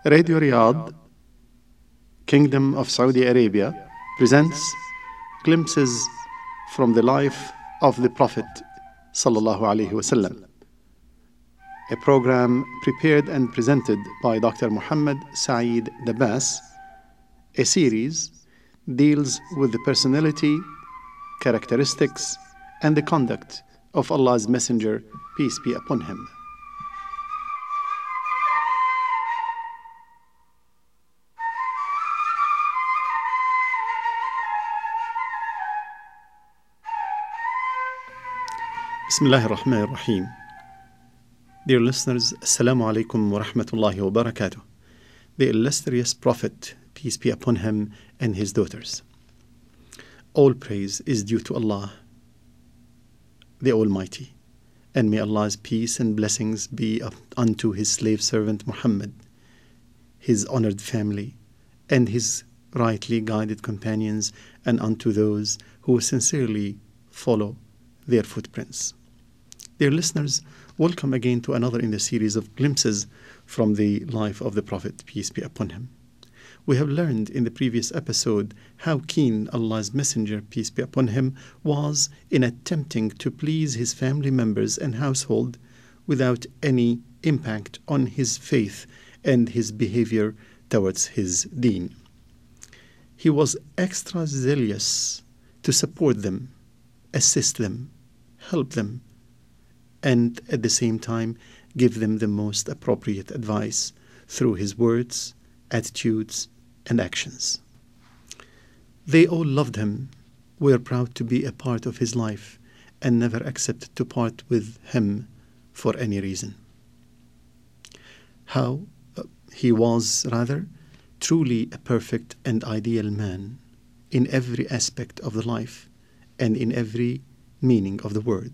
Radio Riyadh, Kingdom of Saudi Arabia, presents glimpses from the life of the Prophet sallallahu alaihi wasallam. A program prepared and presented by Dr. Muhammad Saeed Dabas. A series deals with the personality, characteristics, and the conduct of Allah's Messenger, peace be upon him. Bismillahir Rahmanir Rahim. Dear listeners, Assalamu alaikum wa rahmatullahi wa barakatuh. The illustrious Prophet, peace be upon him, and his daughters. All praise is due to Allah, the Almighty, and may Allah's peace and blessings be unto his slave servant Muhammad, his honored family, and his rightly guided companions, and unto those who sincerely follow their footprints. Dear listeners, welcome again to another in the series of glimpses from the life of the Prophet, peace be upon him. We have learned in the previous episode how keen Allah's Messenger, peace be upon him, was in attempting to please his family members and household without any impact on his faith and his behavior towards his deen. He was extra zealous to support them, assist them, help them, and at the same time give them the most appropriate advice through his words, attitudes, and actions. They all loved him, were proud to be a part of his life, and never accepted to part with him for any reason. He was truly a perfect and ideal man in every aspect of the life and in every meaning of the word.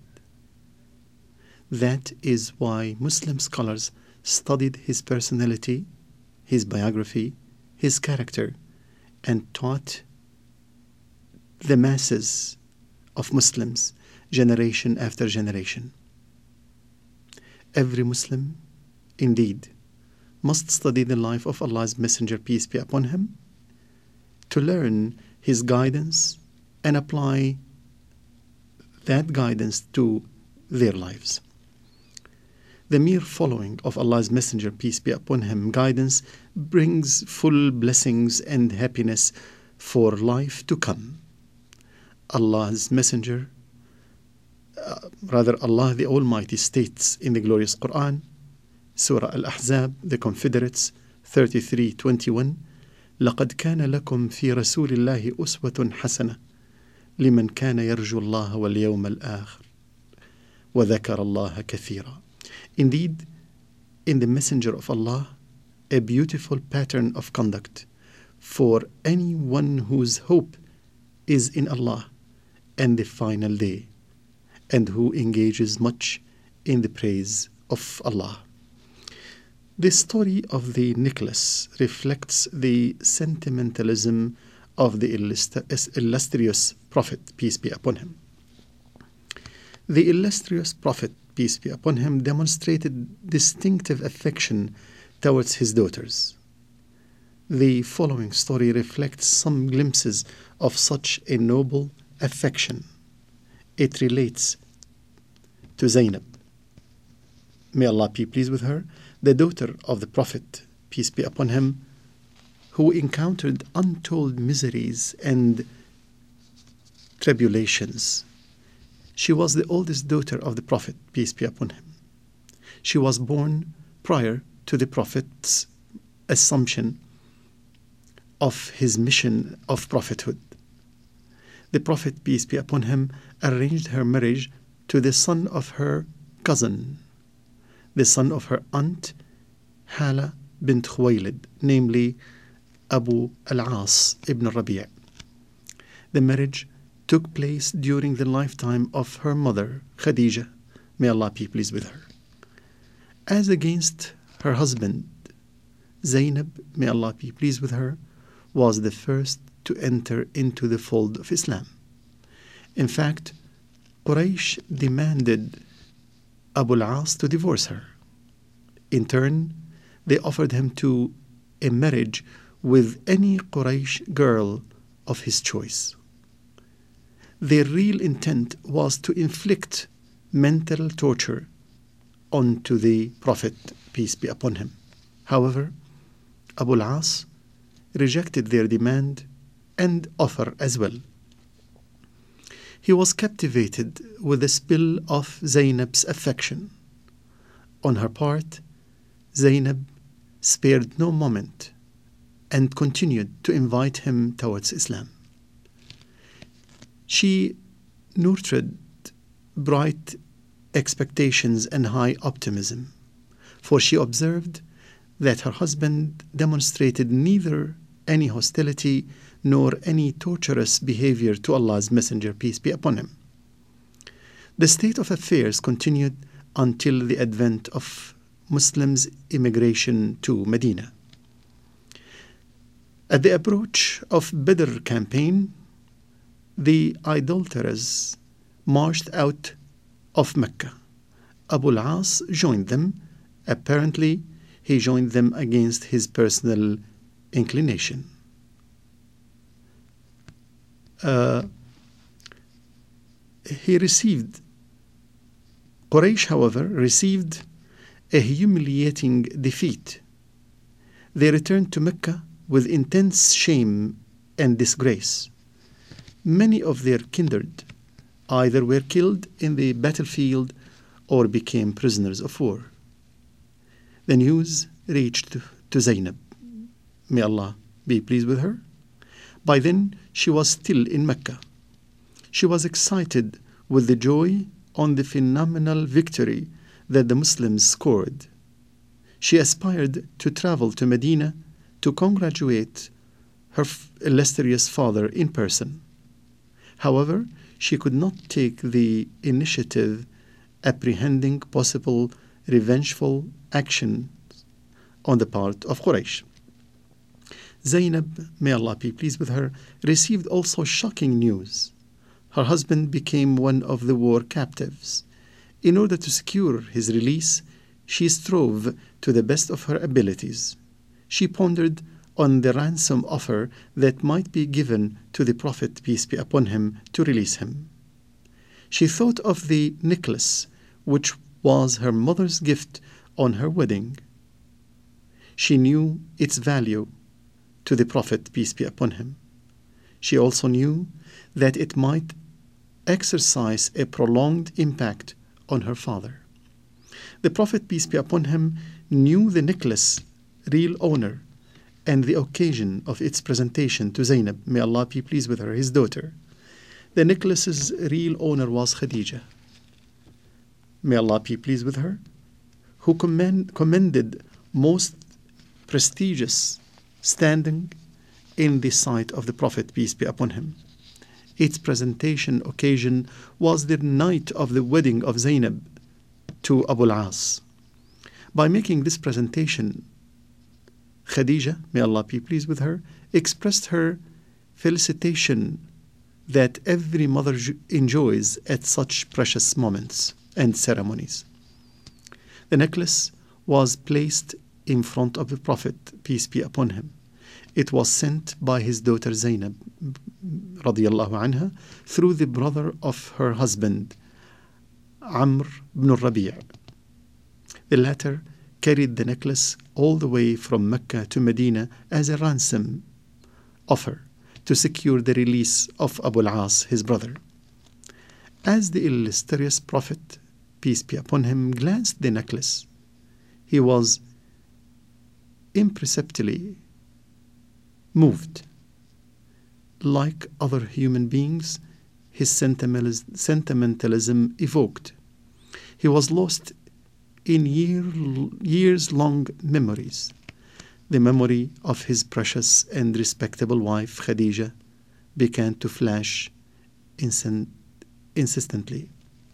That is why Muslim scholars studied his personality, his biography, his character, and taught the masses of Muslims generation after generation. Every Muslim, indeed, must study the life of Allah's Messenger, peace be upon him, to learn his guidance and apply that guidance to their lives. The mere following of Allah's Messenger, peace be upon him, guidance brings full blessings and happiness for life to come. Allah's Messenger, Allah the Almighty states in the glorious Quran, Surah Al-Ahzab, the Confederates, 33:21, لَقَدْ كَانَ لَكُمْ فِي رَسُولِ اللَّهِ أُسْوَةٌ حَسَنَةٌ لِمَنْ كَانَ يَرْجُو اللَّهَ وَالْيَوْمَ الْآخِرَ وَذَكَرَ اللَّهَ كَثِيرًا. Indeed, in the Messenger of Allah, a beautiful pattern of conduct for anyone whose hope is in Allah and the final day, and who engages much in the praise of Allah. The story of the necklace reflects the sentimentalism of the illustrious Prophet, peace be upon him. The illustrious Prophet, peace be upon him, demonstrated distinctive affection towards his daughters. The following story reflects some glimpses of such a noble affection. It relates to Zainab, may Allah be pleased with her, the daughter of the Prophet, peace be upon him, who encountered untold miseries and tribulations. She was the oldest daughter of the Prophet, peace be upon him. She was born prior to the Prophet's assumption of his mission of prophethood. The Prophet, peace be upon him, arranged her marriage to the son of her cousin, the son of her aunt, Hala bint Khuwaylid, namely Abu al-As ibn Rabi'. The marriage took place during the lifetime of her mother, Khadija, may Allah be pleased with her. As against her husband, Zainab, may Allah be pleased with her, was the first to enter into the fold of Islam. In fact, Quraysh demanded Abu al-As to divorce her. In turn, they offered him to a marriage with any Quraysh girl of his choice. Their real intent was to inflict mental torture onto the Prophet, peace be upon him. However, Abu al-As rejected their demand and offer as well. He was captivated with the spell of Zaynab's affection. On her part, Zaynab spared no moment and continued to invite him towards Islam. She nurtured bright expectations and high optimism, for she observed that her husband demonstrated neither any hostility nor any torturous behavior to Allah's Messenger, peace be upon him. The state of affairs continued until the advent of Muslims' immigration to Medina. At the approach of Badr campaign, the idolaters marched out of Mecca. Abu al-As joined them. Apparently, he joined them against his personal inclination. Quraysh, however, received a humiliating defeat. They returned to Mecca with intense shame and disgrace. Many of their kindred either were killed in the battlefield or became prisoners of war. The news reached to Zaynab. May Allah be pleased with her. By then, she was still in Mecca. She was excited with the joy on the phenomenal victory that the Muslims scored. She aspired to travel to Medina to congratulate her illustrious father in person. However, she could not take the initiative, apprehending possible revengeful action on the part of Quraysh. Zaynab, may Allah be pleased with her, received also shocking news. Her husband became one of the war captives. In order to secure his release, she strove to the best of her abilities. She pondered on the ransom offer that might be given to the Prophet, peace be upon him, to release him. She thought of the necklace, which was her mother's gift on her wedding. She knew its value to the Prophet, peace be upon him. She also knew that it might exercise a prolonged impact on her father. The Prophet, peace be upon him, knew the necklace' real owner and the occasion of its presentation to Zaynab, may Allah be pleased with her, his daughter. The necklace's real owner was Khadija, may Allah be pleased with her, who commended most prestigious standing in the sight of the Prophet, peace be upon him. Its presentation occasion was the night of the wedding of Zaynab to Abu al-As. By making this presentation, Khadija, may Allah be pleased with her, expressed her felicitation that every mother enjoys at such precious moments and ceremonies. The necklace was placed in front of the Prophet, peace be upon him. It was sent by his daughter Zaynab, radiyallahu anha, through the brother of her husband, Amr ibn Rabi'. The latter carried the necklace all the way from Mecca to Medina as a ransom offer to secure the release of Abu al-As, his brother. As the illustrious Prophet, peace be upon him, glanced at the necklace, he was imperceptibly moved. Like other human beings, his sentimentalism evoked. He was lost in years-long memories. The memory of his precious and respectable wife, Khadija, began to flash insistently.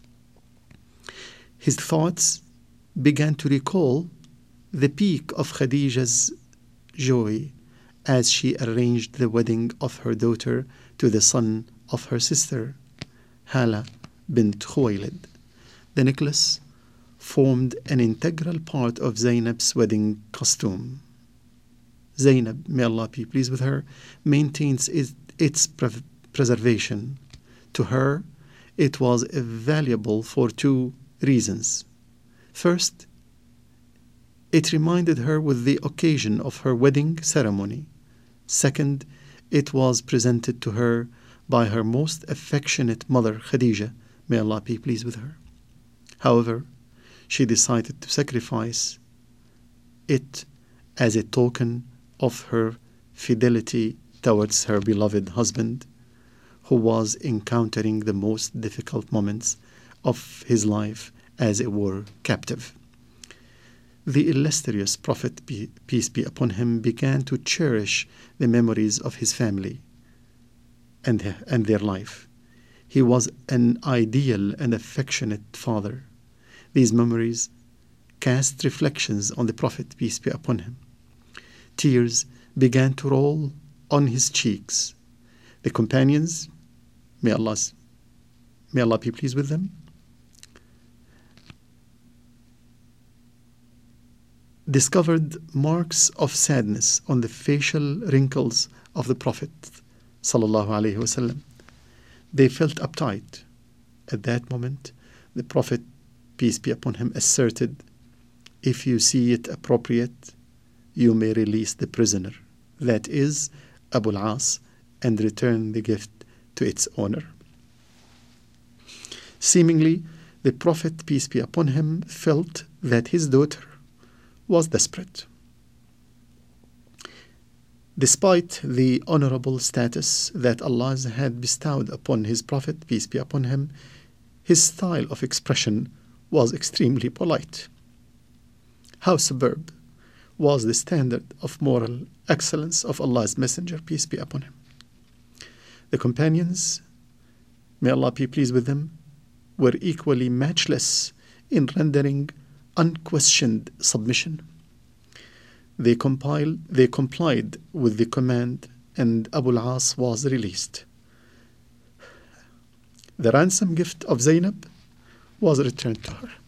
His thoughts began to recall the peak of Khadija's joy as she arranged the wedding of her daughter to the son of her sister, Hala bint Khuwaylid. The necklace formed an integral part of Zaynab's wedding costume. Zainab, may Allah be pleased with her, maintains its preservation. To her, it was valuable for two reasons. First, it reminded her with the occasion of her wedding ceremony. Second, it was presented to her by her most affectionate mother, Khadija, may Allah be pleased with her. However, she decided to sacrifice it as a token of her fidelity towards her beloved husband, who was encountering the most difficult moments of his life as a war captive. The illustrious Prophet, peace be upon him, began to cherish the memories of his family and their life. He was an ideal and affectionate father. These memories cast reflections on the Prophet, peace be upon him. Tears began to roll on his cheeks. The companions, may Allah be pleased with them, discovered marks of sadness on the facial wrinkles of the Prophet sallallahu alaihi wasallam. They felt uptight. At that moment, the Prophet, peace be upon him, asserted, "If you see it appropriate, you may release the prisoner, that is, Abu al-As, and return the gift to its owner." Seemingly, the Prophet, peace be upon him, felt that his daughter was desperate. Despite the honorable status that Allah had bestowed upon His Prophet, peace be upon him, his style of expression was extremely polite. How superb was the standard of moral excellence of Allah's Messenger, peace be upon him. The companions, may Allah be pleased with them, were equally matchless in rendering unquestioned submission. They complied with the command, and Abu al-As was released. The ransom gift of Zainab was returned to her.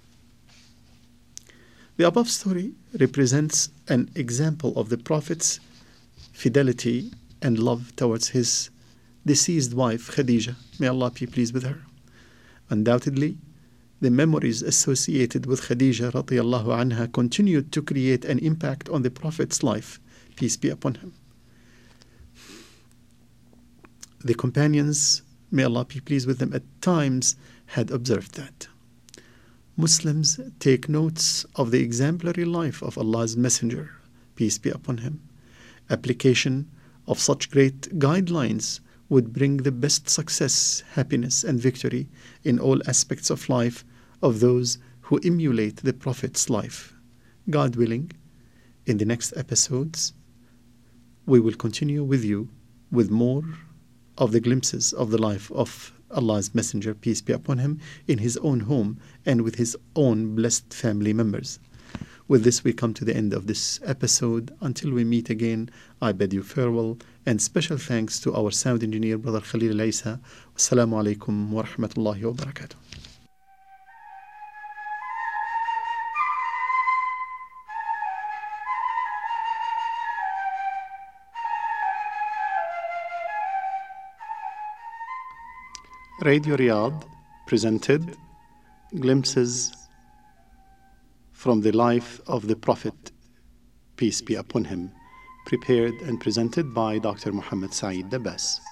The above story represents an example of the Prophet's fidelity and love towards his deceased wife, Khadija, may Allah be pleased with her. Undoubtedly, the memories associated with Khadija radiallahu anha continued to create an impact on the Prophet's life, peace be upon him. The companions, may Allah be pleased with them, at times had observed that. Muslims take notes of the exemplary life of Allah's Messenger, peace be upon him. Application of such great guidelines would bring the best success, happiness, and victory in all aspects of life of those who emulate the Prophet's life. God willing, in the next episodes, we will continue with you with more of the glimpses of the life of Allah's Messenger, peace be upon him, in his own home and with his own blessed family members. With this, we come to the end of this episode. Until we meet again, I bid you farewell, and special thanks to our sound engineer, Brother Khalil Al-Isa. Wassalamu alaikum wa rahmatullahi wa barakatuh. Radio Riyadh presented Glimpses from the Life of the Prophet, peace be upon him, prepared and presented by Dr. Muhammad Saeed Dabbas.